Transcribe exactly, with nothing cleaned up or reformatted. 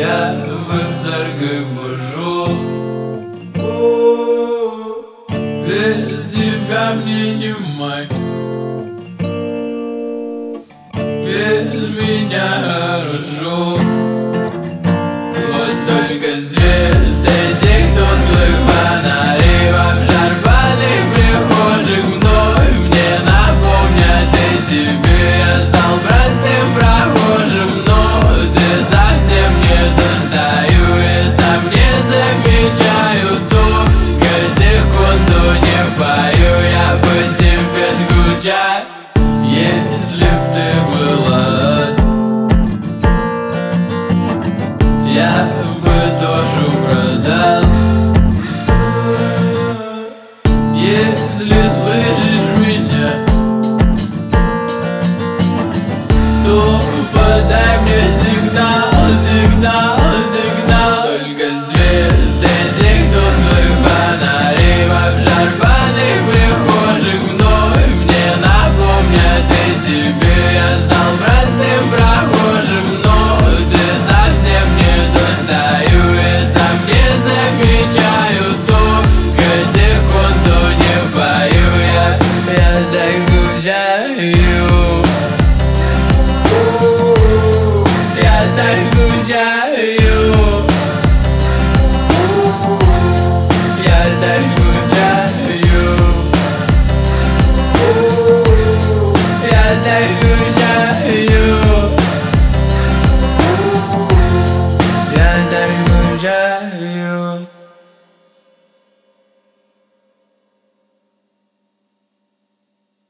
Я в церковь хожу, без тебя мне не май, без меня хорошо. Вот только свет этих тусклых фонарей в обшарпанных прихожих вновь мне напомнят о тебе. Я стал простым прохожим, но ты совсем не достаю. Я сам не замечаю, только секунду не пою. Я по тебе скучаю. Если б ты была, я бы душу продал. Если слышишь меня, то подай мне